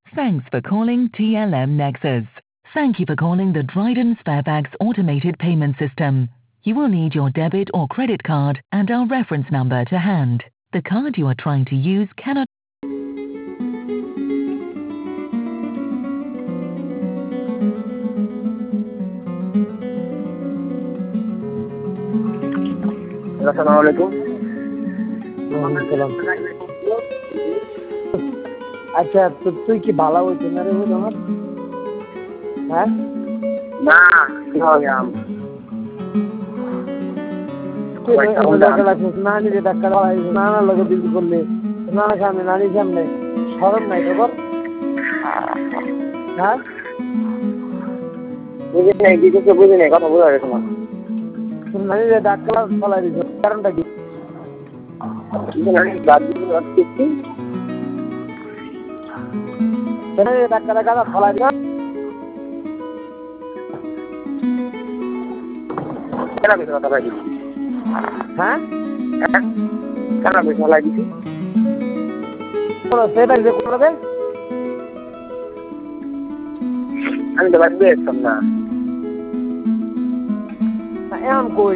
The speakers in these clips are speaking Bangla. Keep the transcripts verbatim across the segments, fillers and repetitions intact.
Thanks for calling T L M Nexus. Thank you for calling the Dryden Sparebags automated payment system. You will need your debit or credit card and our reference number to hand. The card you are trying to use cannot... Assalamualaikum. আচ্ছা তো তুই কি ভালো হইছ না রে আমার হ্যাঁ না কি হবে আম নানি রে ডাক্তার নানা লোক বিল করলে নানা সামনে নানি সামনে শরম নাই খবর হ্যাঁ বুঝে নাই কিছু বুঝে নাই কথা বলা রে তোমার নানি রে ডাক্তার ফলাই দিছ কারণটা কি নানি বাদ দিয়ে আসছি ডাক্তার কাটা ফলাই দিছ কেন বেশ কথা ভাই হ্যাঁ কেন বেশ ফলাই দিছি সেটা যে করবে আমি তো বাদ দিয়েছিলাম না এমন কই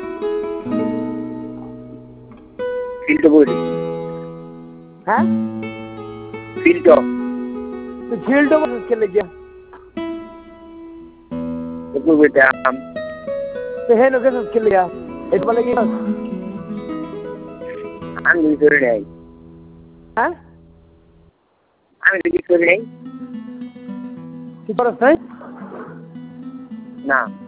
ফিল্টো বলি হ্যাঁ ফিল্টো তো ফিল্টো খেলে গিয়া একটু বেটা আম তো হে লোকে খেলে গিয়া এটা বলে কি আমি কিছু করে নেই হ্যাঁ আমি কিছু করে নেই কি করছ নাই না